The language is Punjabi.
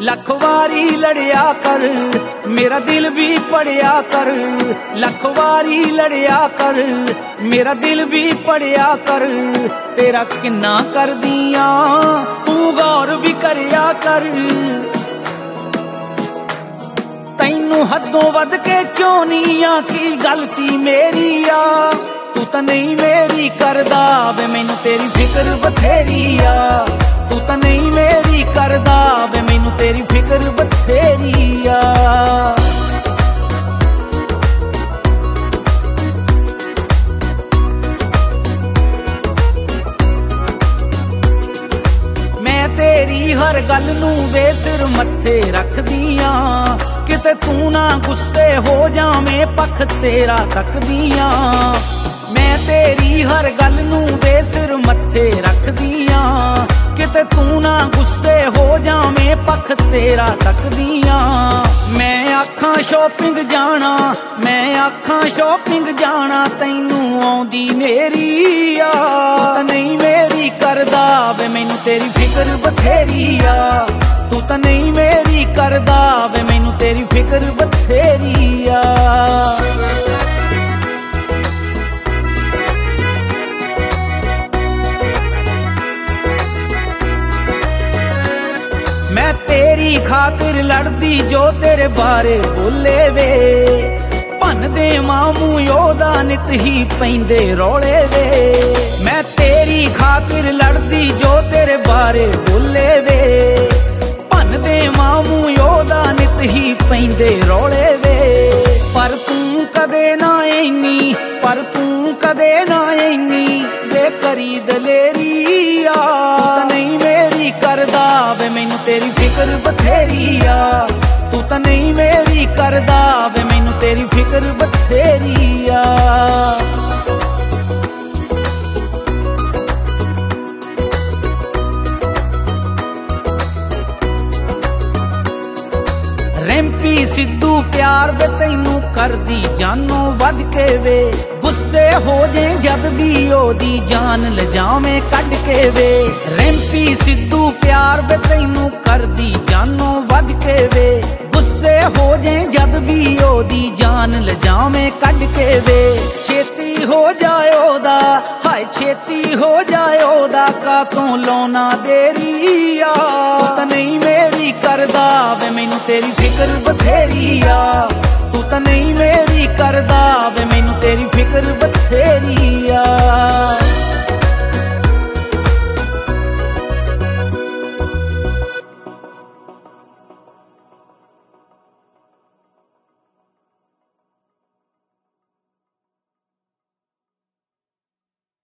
ਲੱਖ ਵਾਰੀ ਲੜਿਆ ਕਰ, ਮੇਰਾ ਦਿਲ ਵੀ ਪੜਿਆ ਕਰ। ਲੱਖ ਵਾਰੀ ਲੜਿਆ ਕਰ, ਮੇਰਾ ਦਿਲ ਵੀ ਪੜਿਆ ਕਰ। ਤੇਰਾ ਕਿੰਨਾ ਕਰਦੀਆਂ ਤੂੰ ਗੌਰ ਵੀ ਕਰਿਆ ਕਰ। ਤੈਨੂੰ ਹੱਦੋਂ ਵੱਧ ਕੇ ਚਾਹੁੰਨੀ ਆ, ਕੀ ਗਲਤੀ ਮੇਰੀ ਆ? ਤੂੰ ਤਾਂ ਨਹੀਂ ਮੇਰੀ ਕਰਦਾ ਵੇ, ਮੈਨੂੰ ਤੇਰੀ ਫਿਕਰ ਬਥੇਰੀ ਆ। ਤੂੰ ਤਾਂ ਨਹੀਂ ਮੇਰੀ ਕਰਦਾ ਵੇ, ਮੈਨੂੰ ਤੇਰੀ ਫਿਕਰ ਬਥੇਰੀ ਆ। ਮੈਂ ਤੇਰੀ ਹਰ ਗੱਲ ਨੂੰ ਵੇ ਸਿਰ ਮੱਥੇ ਰੱਖਦੀ ਆ, ਕਿਤੇ ਤੂੰ ਨਾ ਗੁੱਸੇ ਹੋ ਜਾਵੇਂ ਪੱਖ ਤੇਰਾ ਤੱਕਦੀ ਆ। ਮੈਂ ਤੇਰੀ ਹਰ ਗੱਲ ਨੂੰ ਵੇ ਸਿਰ ਮੱਥੇ ਰੱਖਦੀ ਆ, ਕਿਤੇ ਤੂੰ ਨਾ ਗੁੱਸੇ ਹੋ ਜਾਵੇਂ ਪੱਖ ਤੇਰਾ ਤੱਕਦੀ ਆ। ਮੈਂ ਆਖਾਂ ਸ਼ੋਪਿੰਗ ਜਾਣਾ, ਮੈਂ ਆਖਾਂ ਸ਼ੋਪਿੰਗ ਜਾਣਾ, ਤੈਨੂੰ ਆਉਂਦੀ ਮੇਰੀ ਆ। ਤਾਂ ਨਹੀਂ ਮੇਰੀ ਕਰਦਾ ਵੇ, ਮੈਨੂੰ ਤੇਰੀ ਫਿਕਰ ਬਥੇਰੀ ਆ। ਤੂੰ ਤਾਂ ਨਹੀਂ ਮੇਰੀ ਕਰਦਾ ਵੇ, ਮੈਨੂੰ ਤੇਰੀ ਫਿਕਰ ਬਥੇਰੀ ਆ। ਮੈਂ ਤੇਰੀ ਖਾਤਰ ਲੜਦੀ ਜੋ ਤੇਰੇ ਬਾਰੇ ਬੋਲੇ ਵੇ, ਭੰਨ ਦੇ ਮਾਮੂ ਉਹਦਾ ਨਿਤ ਹੀ ਪੈਂਦੇ ਰੌਲੇ ਵੇ। ਮੈਂ ਤੇਰੀ ਖਾਤਰ ਲੜਦੀ ਜੋ ਤੇਰੇ ਬਾਰੇ ਬੋਲੇ ਵੇ, ਭੰਨ ਦੇ ਮਾਮੂ ਉਹਦਾ ਨਿਤ ਹੀ ਪੈਂਦੇ ਰੌਲੇ ਵੇ। ਪਰ ਤੂੰ ਕਦੇ ਨਾ ਇੰਨੀ, ਪਰ ਤੂੰ ਕਦੇ ਨਾ ਇੰਨੀ ਵੇ ਕਰੀ ਦਲੇਰੀ ਆ। ਤਾਂ ਨਹੀਂ ਮੇਰੀ ਕਰਦਾ ਵੇ, ਮੈਨੂੰ ਤੇਰੀ ਫਿਕਰ ਬਥੇਰੀ ਆ। ਤੂੰ ਤਾਂ ਨਹੀਂ ਮੇਰੀ ਕਰਦਾ ਵੇ, ਮੈਨੂੰ ਤੇਰੀ ਫਿਕਰ ਬਥੇਰੀ ਆ। ਰੈਂਪੀ ਸਿੱਧੂ ਪਿਆਰ ਵੇ ਤੈਨੂੰ ਕਰਦੀ ਜਾਨੋਂ ਵੱਧ ਕੇ ਵੇ। ਗੁੱਸੇ ਹੋ ਜੇ ਜਦ ਵੀ ਉਹਦੀ ਜਾਨ ਲਜਾਵੇਂ ਕੱਢ ਕੇ ਵੇ। ਰੈਂਪੀ ਸਿੱਧੂ ਪਿਆਰ ਵੇ ਤੈਨੂੰ ਕਰਦੀ ਜਾਨੋਂ ਵੱਧ ਕੇ ਵੇ। ਗੁੱਸੇ ਹੋ ਜੇ ਜਦ ਵੀ ਉਹਦੀ ਜਾਨ ਲਜਾਵੇਂ ਕੱਢ ਕੇ ਵੇ। ਛੇਤੀ ਹੋ ਜਾਏ ਉਹਦਾ, ਹਾਏ ਛੇਤੀ ਹੋ ਜਾਏ ਉਹਦਾ, ਕਾਤੋਂ ਲਾਉਣਾ ਦੇਰੀ ਆ। ਤਾਂ ਨਹੀਂ ਮੇਰੀ ਕਰਦਾ ਵੇ, ਮੈਨੂੰ ਤੇਰੀ ਫਿਕਰ ਬਥੇਰੀ ਆ। ਤੂੰ ਤਾਂ ਨਹੀਂ ਮੇਰੀ ਕਰਦਾ ਵੇ, ਮੈਨੂੰ ਤੇਰੀ ਫਿਕਰ ਬਥੇਰੀ ਆ।